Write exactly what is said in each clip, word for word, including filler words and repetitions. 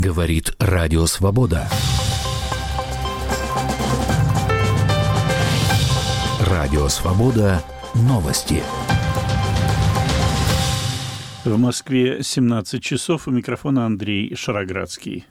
Говорит Радио Свобода. Радио Свобода. Новости. В Москве семнадцать часов. У микрофона Андрей Шароградский.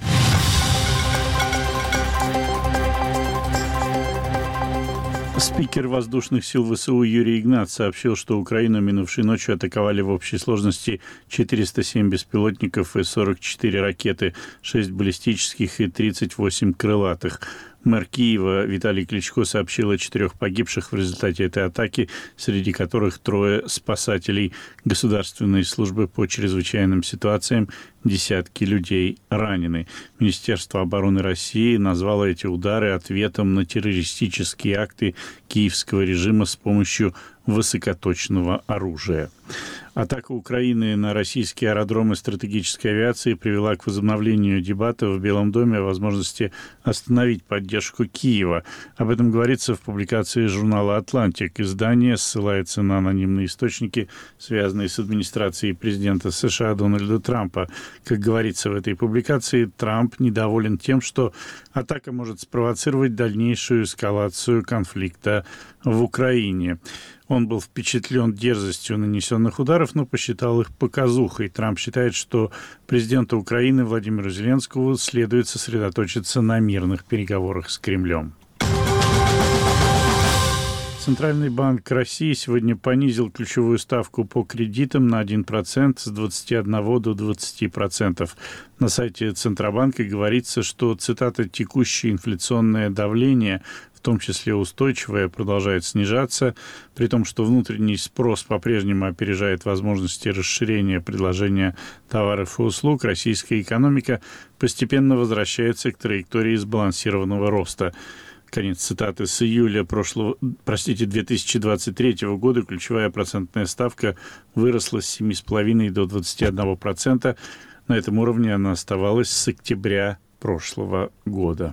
Спикер воздушных сил ВСУ Юрий Игнат сообщил, что Украину минувшей ночью атаковали в общей сложности четыреста семь беспилотников и сорок четыре ракеты, шесть баллистических и тридцать восемь крылатых. Мэр Киева Виталий Кличко сообщил о четырех погибших в результате этой атаки, среди которых трое спасателей Государственной службы по чрезвычайным ситуациям, десятки людей ранены. Министерство обороны России назвало эти удары ответом на террористические акты киевского режима с помощью высокоточного оружия. Атака Украины на российские аэродромы стратегической авиации привела к возобновлению дебатов в Белом доме о возможности остановить поддержку Киева. Об этом говорится в публикации журнала «Атлантик». Издание ссылается на анонимные источники, связанные с администрацией президента США Дональда Трампа. Как говорится в этой публикации, Трамп недоволен тем, что атака может спровоцировать дальнейшую эскалацию конфликта в Украине. Он был впечатлен дерзостью нанесенных ударов, но посчитал их показухой. Трамп считает, что президенту Украины Владимиру Зеленскому следует сосредоточиться на мирных переговорах с Кремлем. Центральный банк России сегодня понизил ключевую ставку по кредитам на один процент с двадцати одного до двадцати процентов. На сайте Центробанка говорится, что, цитата, «текущее инфляционное давление, в том числе устойчивое, продолжает снижаться, при том, что внутренний спрос по-прежнему опережает возможности расширения предложения товаров и услуг, российская экономика постепенно возвращается к траектории сбалансированного роста». Конец цитаты. С июля прошлого, простите, две тысячи двадцать третьего года ключевая процентная ставка выросла с семи целых пяти десятых до двадцати одного процента. На этом уровне она оставалась с октября прошлого года.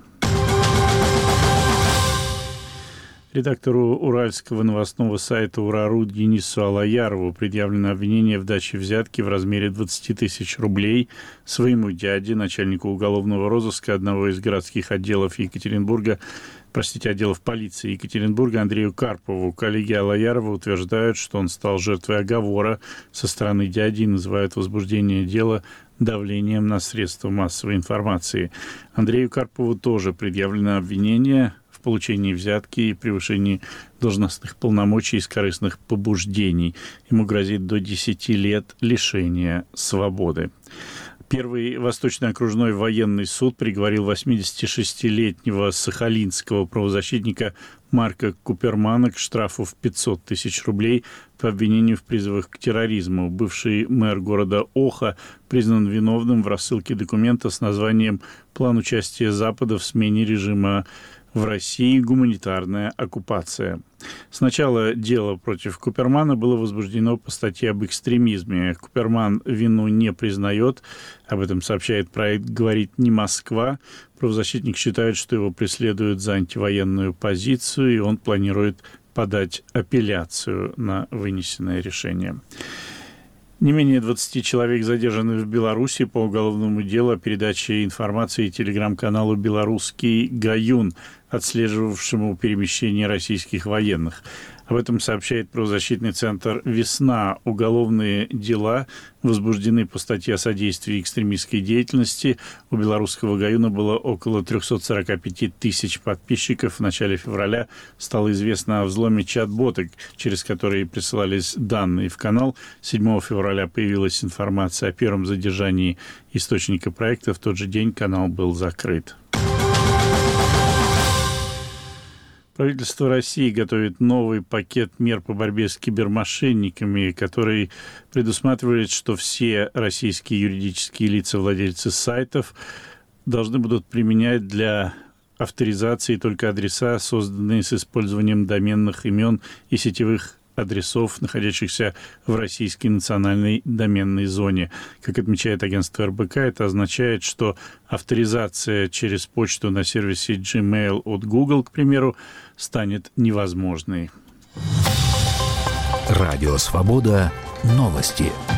Редактору уральского новостного сайта «Ура.ру» Денису Алаярову предъявлено обвинение в даче взятки в размере двадцати тысяч рублей своему дяде, начальнику уголовного розыска одного из городских отделов Екатеринбурга, простите, отделов полиции Екатеринбурга Андрею Карпову. Коллеги Алаярова утверждают, что он стал жертвой оговора со стороны дяди и называют возбуждение дела давлением на средства массовой информации. Андрею Карпову тоже предъявлено обвинение в получении взятки и превышении должностных полномочий из корыстных побуждений. Ему грозит до десяти лет лишения свободы. Первый Восточный окружной военный суд приговорил восьмидесятишестилетнего сахалинского правозащитника Марка Купермана к штрафу в пятьсот тысяч рублей по обвинению в призывах к терроризму. Бывший мэр города Оха признан виновным в рассылке документа с названием «План участия Запада в смене режима в России. Гуманитарная оккупация». Сначала дело против Купермана было возбуждено по статье об экстремизме. Куперман вину не признает. Об этом сообщает проект «Говорит не Москва». Правозащитник считает, что его преследуют за антивоенную позицию, и он планирует подать апелляцию на вынесенное решение. Не менее двадцати человек задержаны в Беларуси по уголовному делу о передаче информации телеграм-каналу «Белорусский Гаюн», отслеживавшему перемещение российских военных. Об этом сообщает правозащитный центр «Весна». Уголовные дела возбуждены по статье о содействии экстремистской деятельности. У «Белорусского Гаюна» было около трехсот сорока пяти тысяч подписчиков. В начале февраля стало известно о взломе чат-бота, через который присылались данные в канал. седьмого февраля появилась информация о первом задержании источника проекта. В тот же день канал был закрыт. Правительство России готовит новый пакет мер по борьбе с кибермошенниками, который предусматривает, что все российские юридические лица, владельцы сайтов, должны будут применять для авторизации только адреса, созданные с использованием доменных имен и сетевых адресов, находящихся в российской национальной доменной зоне. Как отмечает агентство эр бэ ка, это означает, что авторизация через почту на сервисе Gmail от Google, к примеру, станет невозможной. Радио Свобода. Новости.